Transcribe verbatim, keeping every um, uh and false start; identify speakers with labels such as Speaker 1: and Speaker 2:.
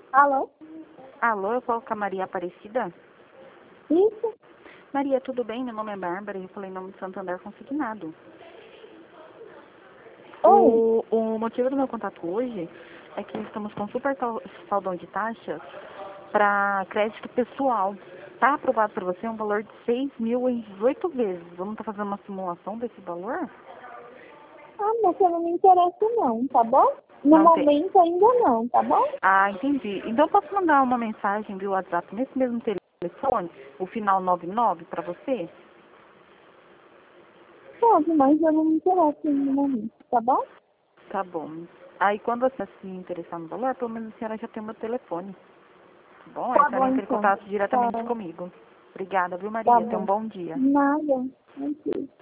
Speaker 1: Alô?
Speaker 2: Alô, eu falo com a Maria Aparecida.
Speaker 1: Isso?
Speaker 2: Maria, tudo bem? Meu nome é Bárbara e eu falei em nome de Santander Consignado.
Speaker 1: Oi?
Speaker 2: O, o motivo do meu contato hoje é que estamos com super sal- saldão de taxas para crédito pessoal. Está aprovado para você um valor de seis mil em dezoito vezes. Vamos estar fazendo uma simulação desse valor?
Speaker 1: Ah, mas eu não me interesso não, tá bom? No
Speaker 2: Não tem.
Speaker 1: momento ainda não, tá bom?
Speaker 2: Ah, entendi. Então eu posso mandar uma mensagem via WhatsApp nesse mesmo telefone, o final nove nove, para você?
Speaker 1: Pode, mas eu não me interesso no momento, tá bom?
Speaker 2: Tá bom. Aí quando você se interessar no valor, pelo menos a senhora já tem o meu telefone. Tá bom? Aí a
Speaker 1: Tá
Speaker 2: senhora
Speaker 1: bom
Speaker 2: entra em
Speaker 1: então.
Speaker 2: contato
Speaker 1: Tá,
Speaker 2: diretamente comigo. Obrigada, viu,
Speaker 1: tá
Speaker 2: Maria? Tenha um
Speaker 1: bom.
Speaker 2: bom dia.
Speaker 1: Nada. Não sei.